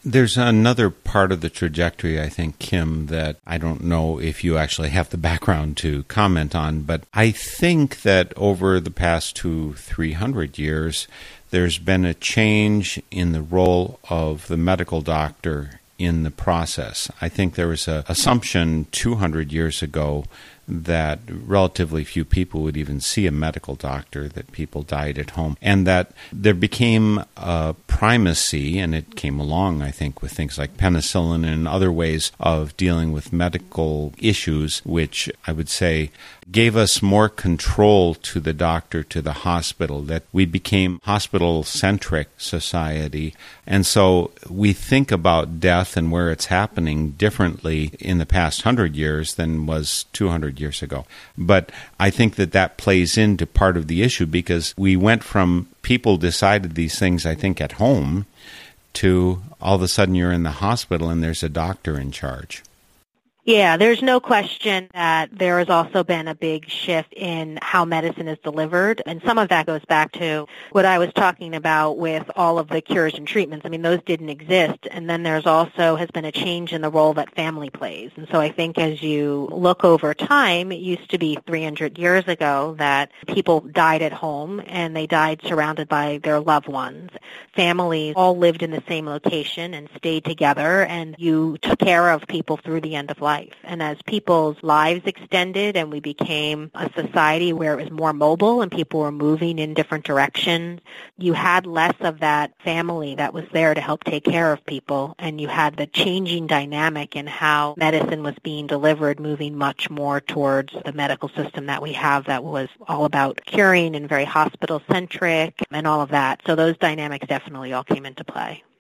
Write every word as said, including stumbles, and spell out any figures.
There's another part of the trajectory, I think, Kim, that I don't know if you actually have the background to comment on, but I think that over the past two, three hundred years, there's been a change in the role of the medical doctor in the process. I think there was an assumption two hundred years ago that relatively few people would even see a medical doctor, that people died at home, and that there became a primacy, and it came along, I think, with things like penicillin and other ways of dealing with medical issues, which I would say gave us more control to the doctor, to the hospital, that we became hospital-centric society. And so we think about death and where it's happening differently in the past hundred years than was two hundred years ago. But I think that that plays into part of the issue, because we went from people decided these things, I think, at home, to all of a sudden you're in the hospital and there's a doctor in charge. Yeah, there's no question that there has also been a big shift in how medicine is delivered, and some of that goes back to what I was talking about with all of the cures and treatments. I mean, those didn't exist, and then there's also has been a change in the role that family plays. And so I think as you look over time, it used to be three hundred years ago that people died at home, and they died surrounded by their loved ones. Families all lived in the same location and stayed together, and you took care of people through the end of life. And as people's lives extended and we became a society where it was more mobile and people were moving in different directions, you had less of that family that was there to help take care of people, and you had the changing dynamic in how medicine was being delivered, moving much more towards the medical system that we have that was all about curing and very hospital-centric and all of that. So those dynamics definitely all came into play.